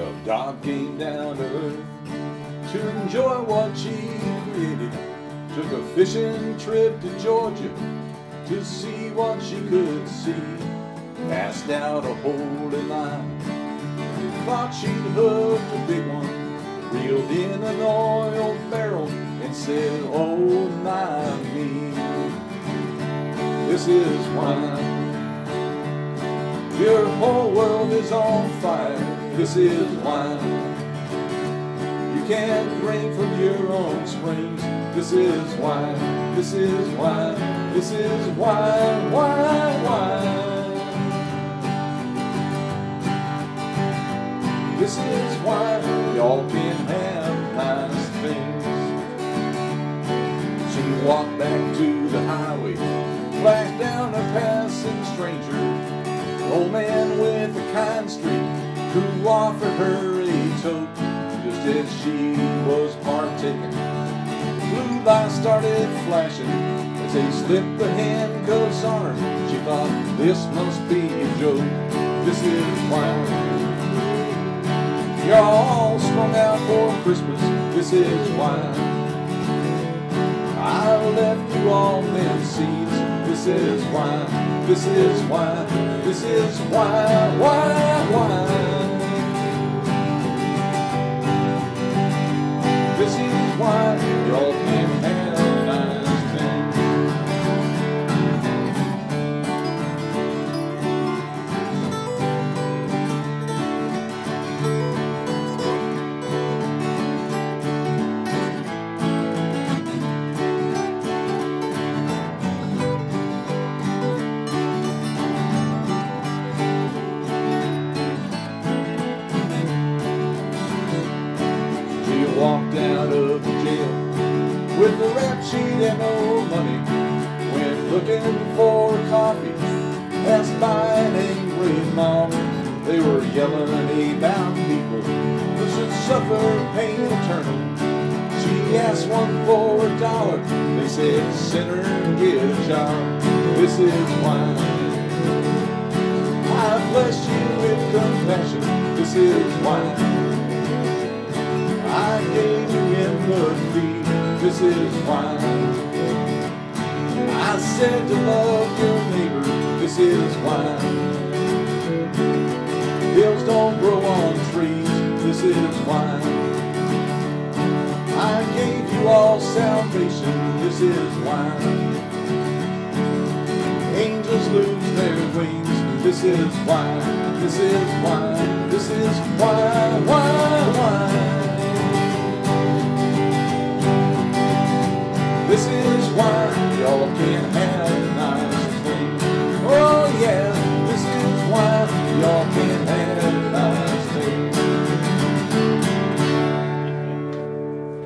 God came down to earth to enjoy what she created. Took a fishing trip to Georgia to see what she could see. Passed out a holy line, thought she'd hooked a big one. Reeled in an oil barrel and said, oh my me, this is wine. Your whole world is on fire, this is wine. You can't drink from your own springs, this is wine, this is wine, this is wine, wine, wine. This is wine, y'all can have nice things. She walked back to the highway, flashed down a passing stranger. Old man with a kind streak who offered her a toke just as she was partaking. Blue lights started flashing as they slipped the handcuffs on her. She thought, this must be a joke, this is wine. You're all strung out for Christmas, this is wine. I left you all them seeds, this is wine, this is wine, this is wine, wine, wine. This is wine, y'all can have nice things. Walked out of jail with the rap sheet and no money. Went looking for coffee, passed by an angry mob. They were yelling about people who should suffer pain eternal. She asked one for $1. They said, sinner, get a job. This is wine. I bless you with compassion. This is wine. I gave you empathy, this is wine. I said to love your neighbor, this is wine. Hills don't grow on trees, this is wine. I gave you all salvation, this is wine. Angels lose their wings, this is wine, this is wine, this is wine, wine, wine. This is wine, y'all can